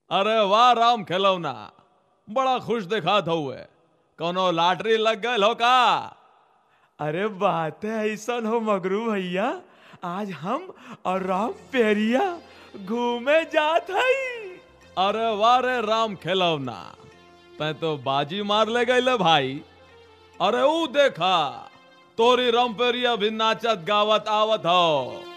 अरे वाह राम खिलौना, बड़ा खुश दिखात हुए। कोनो लॉटरी लग गए हो का? अरे बात है ऐसा हो मगरू भैया, आज हम और राम पेरिया घूमे जात हई। अरे वाह रे राम खिलौना, तै तो बाजी मार ले गई भाई। अरे ऊ देखा, तोरी रंपेरिया भी नाचत गावत आवत हो।